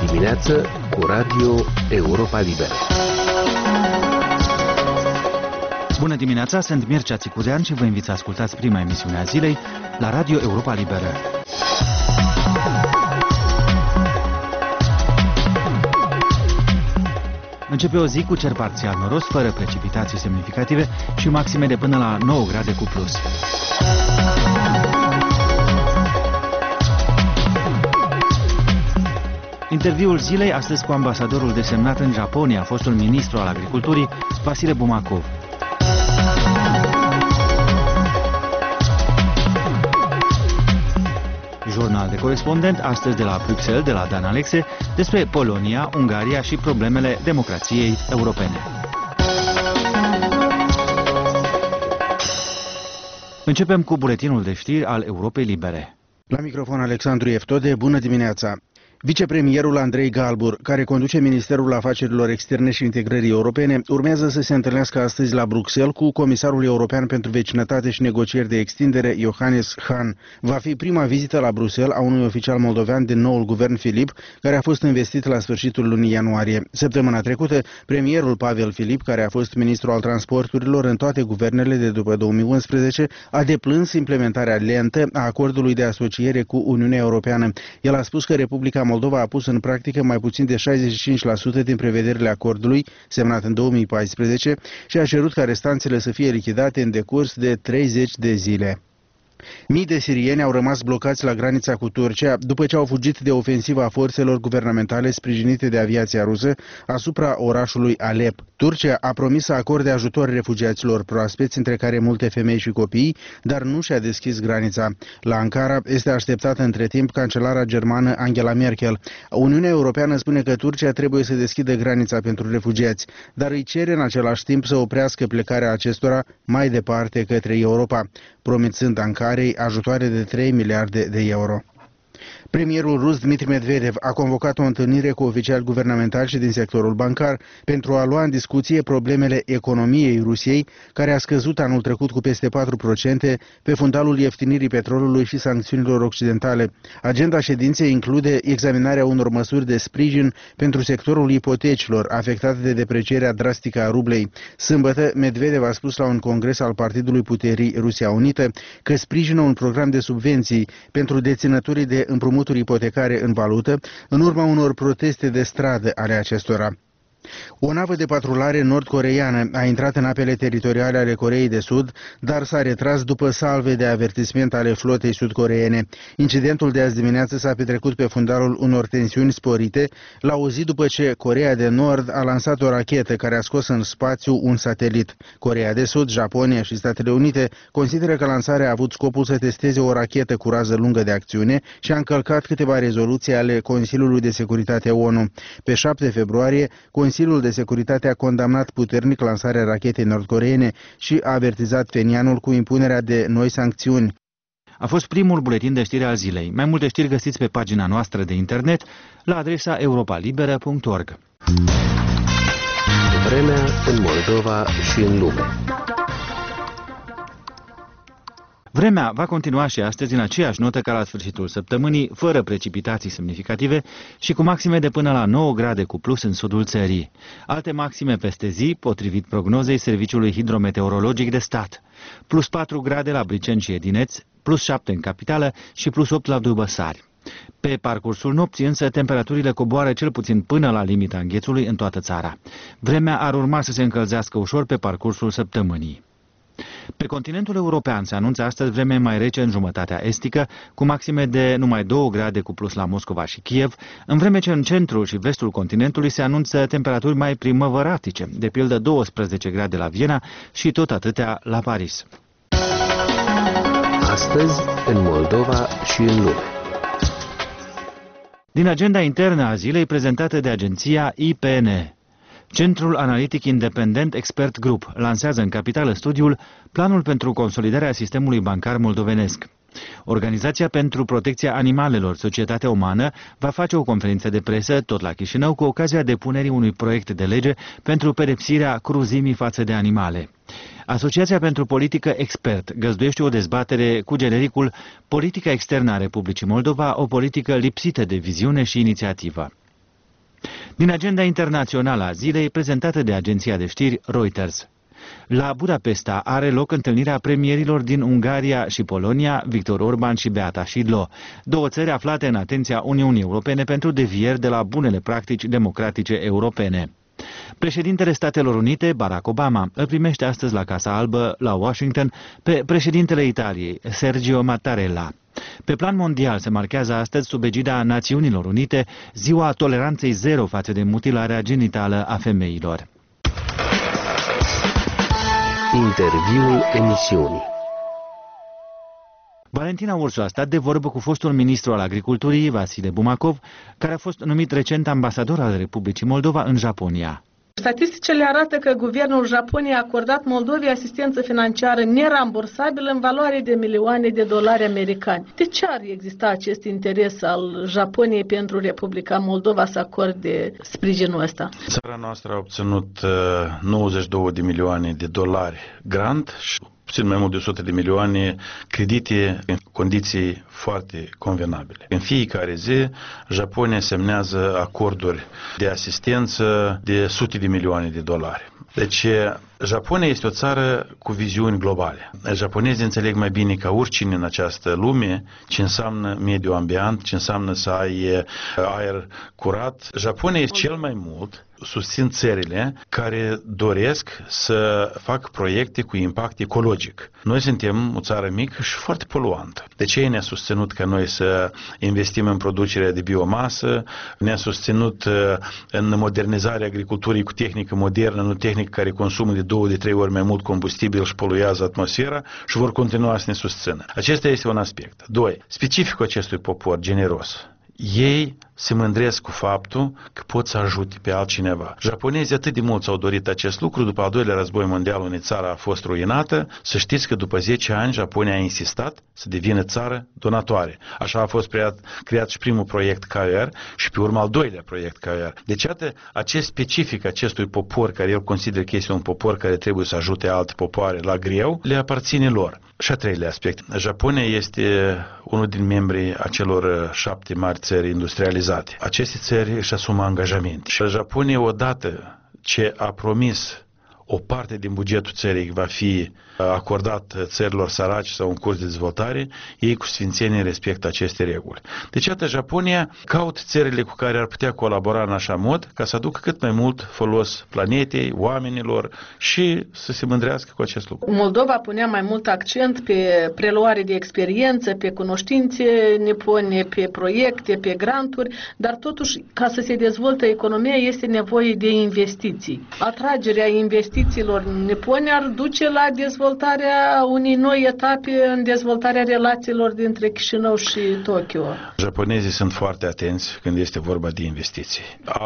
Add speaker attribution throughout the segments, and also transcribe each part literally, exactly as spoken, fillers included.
Speaker 1: dimineață cu Radio Europa Liberă.
Speaker 2: Bună dimineața, sunt Mircea Țicudean și vă invit să ascultați prima emisiune a zilei la Radio Europa Liberă. Începe o zi cu cer parțial noros, fără precipitații semnificative și maxime de până la nouă grade cu plus. Interviul zilei astăzi cu ambasadorul desemnat în Japonia, fostul ministru al agriculturii, Vasile Bumakov. Jurnal de corespondent, astăzi de la Bruxelles, de la Dan Alexe, despre Polonia, Ungaria și problemele democrației europene. Începem cu buletinul de știri al Europei Libere.
Speaker 3: La microfon Alexandru Eftode, bună dimineața! Vicepremierul Andrei Galbur, care conduce Ministerul Afacerilor Externe și Integrării Europene, urmează să se întâlnească astăzi la Bruxelles cu Comisarul European pentru Vecinătate și Negocieri de Extindere, Johannes Hahn. Va fi prima vizită la Bruxelles a unui oficial moldovean din noul guvern Filip, care a fost investit la sfârșitul lunii ianuarie. Săptămâna trecută, premierul Pavel Filip, care a fost ministru al transporturilor în toate guvernele de după două mii unsprezece, a deplâns implementarea lentă a acordului de asociere cu Uniunea Europeană. El a spus că Republica Moldova a pus în practică mai puțin de șaizeci și cinci la sută din prevederile acordului, semnat în două mii paisprezece, și a cerut ca restanțele să fie lichidate în decurs de treizeci de zile. Mii de sirieni au rămas blocați la granița cu Turcia după ce au fugit de ofensiva forțelor guvernamentale sprijinite de aviația rusă asupra orașului Alep. Turcia a promis să acorde ajutor refugiaților proaspeți, între care multe femei și copii, dar nu și-a deschis granița. La Ankara este așteptată între timp cancelara germană Angela Merkel. Uniunea Europeană spune că Turcia trebuie să deschidă granița pentru refugiați, dar îi cere în același timp să oprească plecarea acestora mai departe către Europa, promițând Ankarei ajutoare de trei miliarde de euro. Premierul rus Dmitri Medvedev a convocat o întâlnire cu oficiali guvernamentali și din sectorul bancar pentru a lua în discuție problemele economiei Rusiei, care a scăzut anul trecut cu peste patru la sută pe fundalul ieftinirii petrolului și sancțiunilor occidentale. Agenda ședinței include examinarea unor măsuri de sprijin pentru sectorul ipotecilor afectat de deprecierea drastică a rublei. Sâmbătă, Medvedev a spus la un congres al Partidului Puterii Rusia Unită că sprijină un program de subvenții pentru deținătorii de împrumuturi ipotecare în valută, în urma unor proteste de stradă ale acestora. O navă de patrulare nord-coreeană a intrat în apele teritoriale ale Coreei de Sud, dar s-a retras după salve de avertisment ale flotei sud-coreene. Incidentul de azi dimineață s-a petrecut pe fundalul unor tensiuni sporite, la o zi după ce Coreea de Nord a lansat o rachetă care a scos în spațiu un satelit. Coreea de Sud, Japonia și Statele Unite consideră că lansarea a avut scopul să testeze o rachetă cu rază lungă de acțiune și a încălcat câteva rezoluții ale Consiliului de Securitate O N U. Pe șapte februarie, Consiliul de Securitate a condamnat puternic lansarea rachetei nord-coreene și a avertizat Pjöngjangul cu impunerea de noi sancțiuni.
Speaker 2: A fost primul buletin de știri al zilei. Mai multe știri găsiți pe pagina noastră de internet la adresa europa liberă punct org.
Speaker 1: Vremea în Moldova și în lume.
Speaker 2: Vremea va continua și astăzi în aceeași notă ca la sfârșitul săptămânii, fără precipitații semnificative și cu maxime de până la nouă grade cu plus în sudul țării. Alte maxime peste zi, potrivit prognozei Serviciului Hidrometeorologic de Stat. Plus patru grade la Briceni și Edineț, plus șapte în capitală și plus opt la Dubăsari. Pe parcursul nopții însă temperaturile coboară cel puțin până la limita înghețului în toată țara. Vremea ar urma să se încălzească ușor pe parcursul săptămânii. Pe continentul european se anunță astăzi vreme mai rece în jumătatea estică, cu maxime de numai două grade cu plus la Moscova și Kiev, în vreme ce în centrul și vestul continentului se anunță temperaturi mai primăvăratice, de pildă douăsprezece grade la Viena și tot atâtea la Paris.
Speaker 1: Astăzi, în Moldova și în lume.
Speaker 2: Din agenda internă a zilei prezentată de agenția I P N. Centrul Analitic Independent Expert Group lansează în capitală studiul Planul pentru consolidarea sistemului bancar moldovenesc. Organizația pentru Protecția Animalelor, Societatea Umană, va face o conferință de presă tot la Chișinău cu ocazia depunerii unui proiect de lege pentru pedepsirea cruzimii față de animale. Asociația pentru Politică Expert găzduiește o dezbatere cu genericul Politica externă a Republicii Moldova, o politică lipsită de viziune și inițiativă. Din agenda internațională a zilei prezentată de agenția de știri Reuters. La Budapesta are loc întâlnirea premierilor din Ungaria și Polonia, Victor Orban și Beata Szydlo, două țări aflate în atenția Uniunii Europene pentru devieri de la bunele practici democratice europene. Președintele Statelor Unite, Barack Obama, îl primește astăzi la Casa Albă, la Washington, pe președintele Italiei, Sergio Mattarella. Pe plan mondial se marchează astăzi, sub egida Națiunilor Unite, ziua toleranței zero față de mutilarea genitală a femeilor.
Speaker 1: Interviul emisiunii.
Speaker 2: Valentina Ursu a stat de vorbă cu fostul ministru al agriculturii, Vasile Bumakov, care a fost numit recent ambasador al Republicii Moldova în Japonia.
Speaker 4: Statisticile arată că guvernul Japoniei a acordat Moldovei asistență financiară nerambursabilă în valoare de milioane de dolari americani. De ce ar exista acest interes al Japoniei pentru Republica Moldova să acorde sprijinul ăsta?
Speaker 5: Țara noastră a obținut nouăzeci și două de milioane de dolari grant și puțin mai mult de o sută de milioane credite în condiții foarte convenabile. În fiecare zi, Japonia semnează acorduri de asistență de sute de milioane de dolari. Deci, Japonia este o țară cu viziuni globale. Japonezii înțeleg mai bine ca oricine în această lume ce înseamnă mediul ambient, ce înseamnă să ai aer curat. Japonia este cel mai mult susțin țările care doresc să facă proiecte cu impact ecologic. Noi suntem o țară mică și foarte poluantă. De ce ne-a susținut ca noi să investim în producerea de biomasă, ne-a susținut în modernizarea agriculturii cu tehnică modernă, nu tehnică care consumă de două, de trei ori mai mult combustibil și poluează atmosfera și vor continua să ne susțină. Acesta este un aspect. Doi, specificul acestui popor generos. Ei se mândresc cu faptul că pot să ajute pe altcineva. Japonezii atât de mult s-au dorit acest lucru, după al doilea război mondial, unde țara a fost ruinată, să știți că după zece ani Japonia a insistat să devină țară donatoare. Așa a fost creat, creat și primul proiect K R și pe urmă al doilea proiect K R. Deci, iată, acest specific acestui popor, care el consideră că este un popor care trebuie să ajute alte popoare la greu, le aparține lor. Și a treilea aspect. Japonia este unul din membrii acelor șapte mari țări industrializate. Aceste țări își asumă angajamente. Și Japonia, odată ce a promis o parte din bugetul țării va fi acordat țărilor săraci sau în curs de dezvoltare, ei cu sfințenie respectă aceste reguli. Deci, iată, Japonia caută țările cu care ar putea colabora în așa mod ca să aducă cât mai mult folos planetei, oamenilor și să se mândrească cu acest lucru.
Speaker 4: Moldova punea mai mult accent pe preluare de experiență, pe cunoștințe nipone, pe proiecte, pe granturi, dar totuși, ca să se dezvolte economia, este nevoie de investiții. Atragerea investițiilor nipone ar duce la dezvoltare dezvoltarea unei noi etape în dezvoltarea relațiilor dintre Chișinău și Tokyo.
Speaker 5: Japonezii sunt foarte atenți când este vorba de investiții.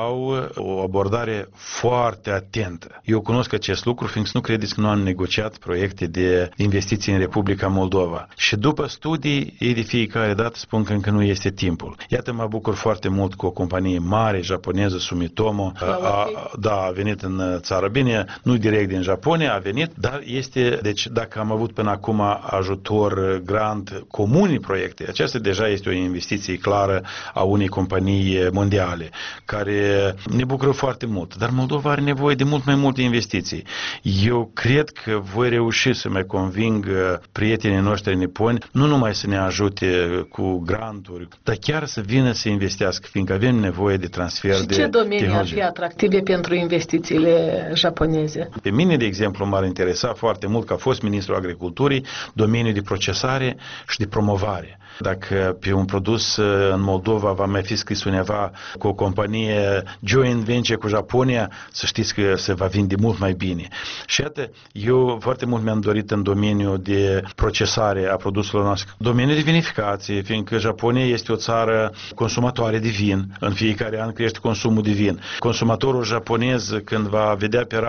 Speaker 5: Au o abordare foarte atentă. Eu cunosc acest lucru, fiindcă nu credeți că nu am negociat proiecte de investiții în Republica Moldova. Și după studii, ei de fiecare dată spun că încă nu este timpul. Iată, mă bucur foarte mult cu o companie mare japoneză, Sumitomo, a, a, da, a venit în țară. Bine, nu direct din Japonia, a venit, dar este. Deci, dacă am avut până acum ajutor, grant, comunii proiecte, aceasta deja este o investiție clară a unei companii mondiale, care ne bucură foarte mult. Dar Moldova are nevoie de mult mai multe investiții. Eu cred că voi reuși să mă conving prietenii noștri niponi, nu numai să ne ajute cu granturi, dar chiar să vină să investească, fiindcă avem nevoie de transfer
Speaker 4: și
Speaker 5: de
Speaker 4: ce domenii
Speaker 5: tehnologie.
Speaker 4: ar fi atractive pentru investițiile japoneze?
Speaker 5: Pe mine, de exemplu, m-ar interesa foarte mult, că a fost ministrul agriculturii, domeniul de procesare și de promovare. Dacă pe un produs în Moldova va mai fi scris undeva cu o companie joint venture cu Japonia, să știți că se va vinde mult mai bine. Și iată, eu foarte mult mi-am dorit în domeniul de procesare a produselor noastre, domeniul de vinificație, fiindcă Japonia este o țară consumatoare de vin. În fiecare an crește consumul de vin. Consumatorul japonez, când va vedea pe raft un vin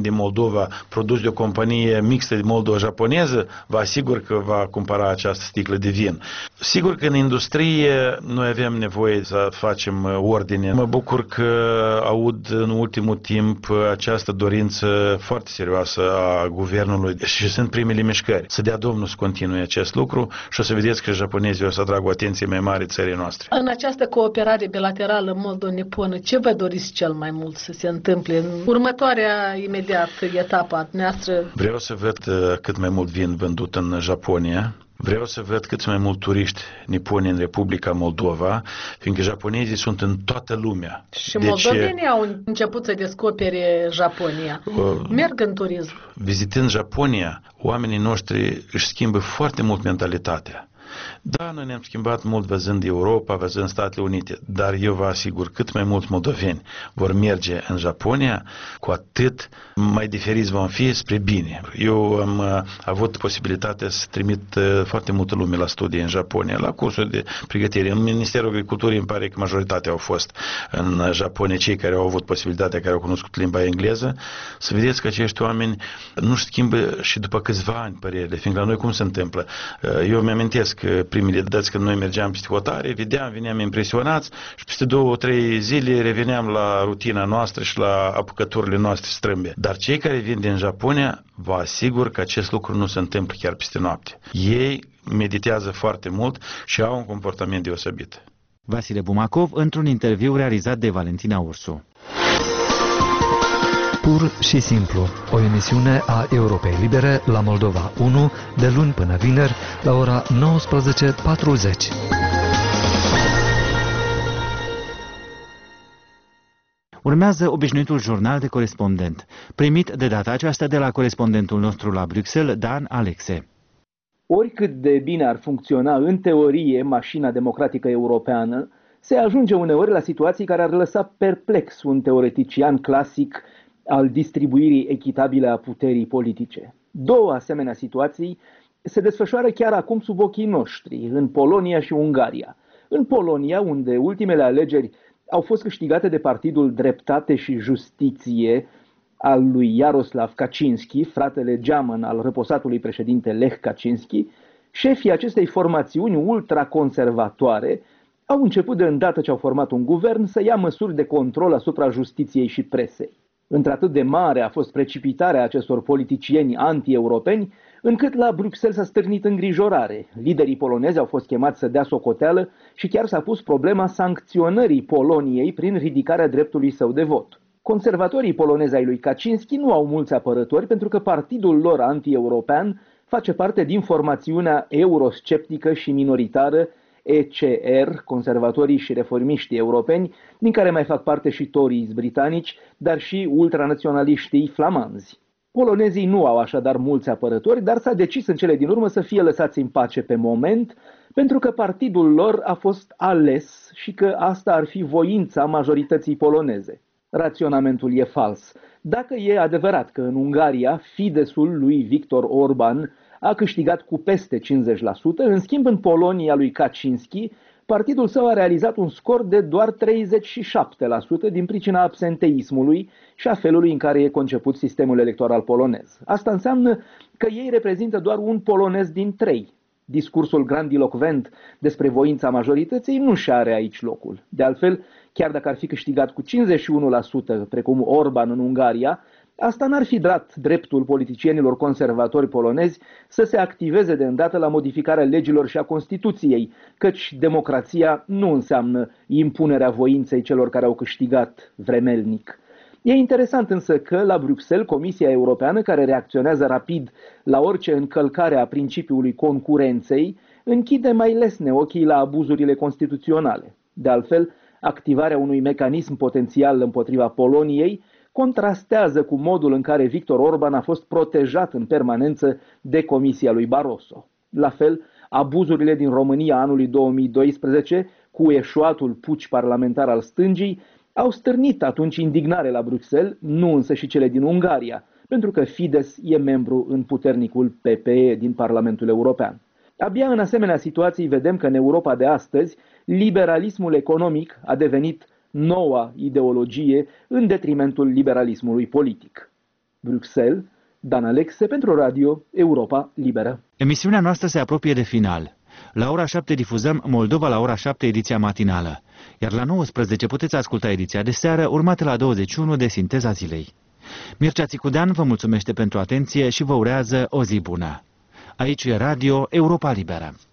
Speaker 5: din Moldova, produs de o companie mixtă de moldo-japoneză, vă asigur că va cumpăra această sticlă de vin. Sigur că în industrie noi avem nevoie să facem ordine. Mă bucur că aud în ultimul timp această dorință foarte serioasă a guvernului și sunt primele mișcări. Să dea Domnul să continue acest lucru și o să vedeți că japonezii o să atragă o atenție mai mare țării noastre.
Speaker 4: În această cooperare bilaterală moldo-niponă, ce vă doriți cel mai mult să se întâmple în următoarea imediat etapă a noastră?
Speaker 5: Vreau să văd cât mai mult vin vândut în Japonia. Vreau să văd cât mai mult turiști niponi în Republica Moldova, fiindcă japonezii sunt în toată lumea.
Speaker 4: Și
Speaker 5: deci,
Speaker 4: moldovenii au început să descopere Japonia. Uh, Merg în turism.
Speaker 5: Vizitând Japonia, oamenii noștri își schimbă foarte mult mentalitatea. Da, noi ne-am schimbat mult văzând Europa, văzând Statele Unite, dar eu vă asigur, cât mai mulți moldoveni vor merge în Japonia, cu atât mai diferiți vom fi spre bine. Eu am uh, avut posibilitatea să trimit uh, foarte multă lume la studii în Japonia, la cursuri de pregătire. În Ministerul Agriculturii îmi pare că majoritatea au fost în Japonia, cei care au avut posibilitatea, care au cunoscut limba engleză, să vedeți că acești oameni nu-și schimbă și după câțiva ani părerile, fiindcă la noi cum se întâmplă? Uh, eu mi-amintesc primele dăți când noi mergeam peste hotare, vedeam, veneam impresionați și peste două, trei zile reveneam la rutina noastră și la apucăturile noastre strâmbe. Dar cei care vin din Japonia, vă asigur că acest lucru nu se întâmplă chiar peste noapte. Ei meditează foarte mult și au un comportament deosebit.
Speaker 2: Vasile Bumacov, într-un interviu realizat de Valentina Ursu.
Speaker 6: Pur și simplu, o emisiune a Europei Libere la Moldova unu, de luni până vineri, la ora nouăsprezece patruzeci.
Speaker 2: Urmează obișnuitul jurnal de corespondent, primit de data aceasta de la corespondentul nostru la Bruxelles, Dan Alexe.
Speaker 7: Oricât de bine ar funcționa în teorie mașina democratică europeană, se ajunge uneori la situații care ar lăsa perplex un teoretician clasic al distribuirii echitabile a puterii politice. Două asemenea situații se desfășoară chiar acum sub ochii noștri, în Polonia și Ungaria. În Polonia, unde ultimele alegeri au fost câștigate de Partidul Dreptate și Justiție al lui Jaroslaw Kaczynski, fratele geamăn al răposatului președinte Lech Kaczynski, șefii acestei formațiuni ultraconservatoare au început de îndată ce au format un guvern să ia măsuri de control asupra justiției și presei. Într-atât de mare a fost precipitarea acestor politicieni anti-europeni, încât la Bruxelles s-a stârnit îngrijorare. Liderii polonezi au fost chemați să dea socoteală și chiar s-a pus problema sancționării Poloniei prin ridicarea dreptului său de vot. Conservatorii polonezi ai lui Kaczynski nu au mulți apărători pentru că partidul lor anti-european face parte din formațiunea eurosceptică și minoritară E C R, conservatorii și reformiștii europeni, din care mai fac parte și Tories britanici, dar și ultranaționaliștii flamanzi. Polonezii nu au așadar mulți apărători, dar s-a decis în cele din urmă să fie lăsați în pace pe moment, pentru că partidul lor a fost ales și că asta ar fi voința majorității poloneze. Raționamentul e fals. Dacă e adevărat că în Ungaria Fidesul lui Viktor Orban a câștigat cu peste cincizeci la sută, în schimb în Polonia lui Kaczynski, partidul său a realizat un scor de doar treizeci și șapte la sută din pricina absenteismului și a felului în care e conceput sistemul electoral polonez. Asta înseamnă că ei reprezintă doar un polonez din trei. Discursul grandilocvent despre voința majorității nu și are aici locul. De altfel, chiar dacă ar fi câștigat cu cincizeci și unu la sută, precum Orban în Ungaria, asta n-ar fi dat dreptul politicienilor conservatori polonezi să se activeze de îndată la modificarea legilor și a Constituției, căci democrația nu înseamnă impunerea voinței celor care au câștigat vremelnic. E interesant însă că la Bruxelles Comisia Europeană, care reacționează rapid la orice încălcare a principiului concurenței, închide mai lesne ochii la abuzurile constituționale. De altfel, activarea unui mecanism potențial împotriva Poloniei contrastează cu modul în care Viktor Orban a fost protejat în permanență de Comisia lui Barroso. La fel, abuzurile din România anului două mii doisprezece, cu eșuatul puci parlamentar al stângii, au stârnit atunci indignare la Bruxelles, nu însă și cele din Ungaria, pentru că Fidesz e membru în puternicul P P E din Parlamentul European. Abia în asemenea situații vedem că în Europa de astăzi, liberalismul economic a devenit noua ideologie în detrimentul liberalismului politic. Bruxelles, Dan Alexe pentru Radio Europa Liberă.
Speaker 2: Emisiunea noastră se apropie de final. La ora șapte difuzăm Moldova la ora șapte, ediția matinală, iar la nouăsprezece puteți asculta ediția de seară, urmată la douăzeci și unu de Sinteza Zilei. Mircea Țicudean vă mulțumește pentru atenție și vă urează o zi bună. Aici e Radio Europa Liberă.